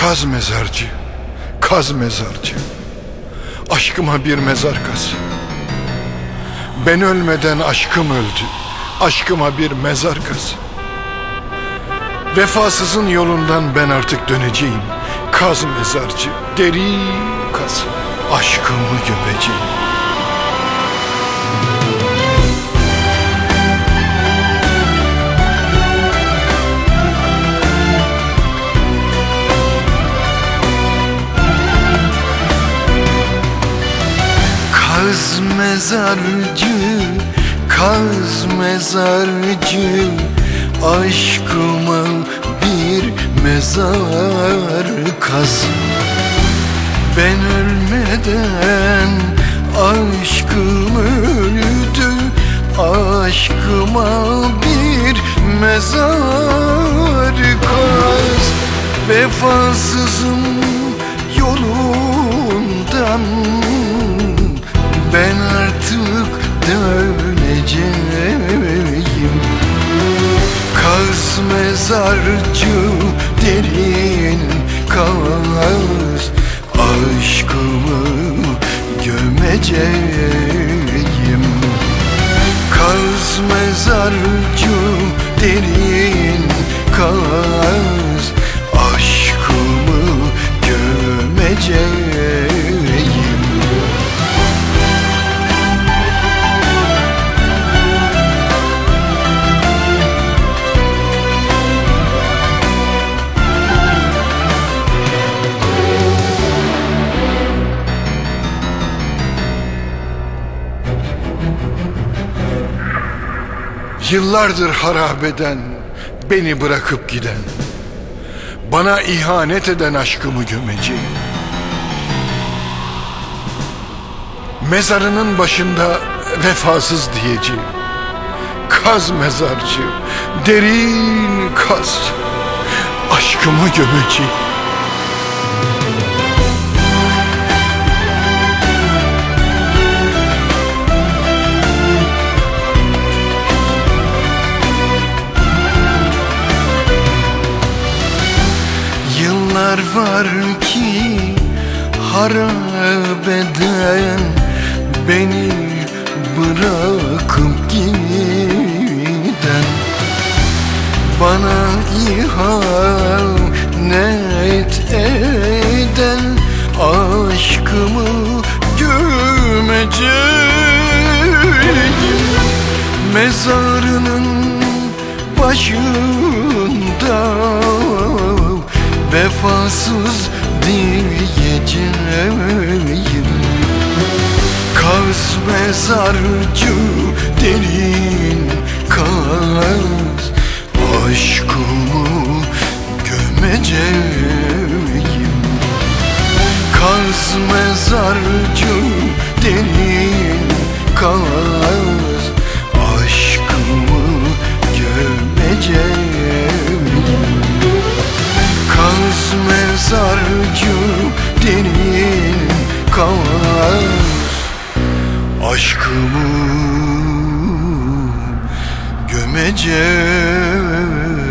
Kaz mezarcı, kaz mezarcı, aşkıma bir mezar kaz. Ben ölmeden aşkım öldü, aşkıma bir mezar kaz. Vefasızın yolundan ben artık döneceğim. Kaz mezarcı, derin kaz, aşkımı gömeceğim. Kaz mezarcı, kaz mezarcı, aşkıma bir mezar kaz. Ben ölmeden aşkım öldü, aşkıma bir mezar kaz. Vefasızım yolundan ben artık döneceğim. Kaz mezarcı, derin kaz, aşkımı gömeceğim. Kaz mezarcı, derin kaz, aşkımı gömeceğim. Yıllardır harap eden, beni bırakıp giden, bana ihanet eden aşkımı gömeceğim. Mezarının başında vefasız diyeceğim. Kaz mezarcı, derin kaz, aşkımı gömeceğim. Yıllar var ki harap eden, beni bırakıp giden, bana ihanet eden aşkımı gömeceğim. Mezarının başında vefasız diyeceğim. Kaz mezarcı, derin kaz, aşkımı gömeceğim. Kaz mezarcı, derin kaz, aşkımı gömeceğim. Kaz mezarcı, derin kaz, aşkımı gömeceğim.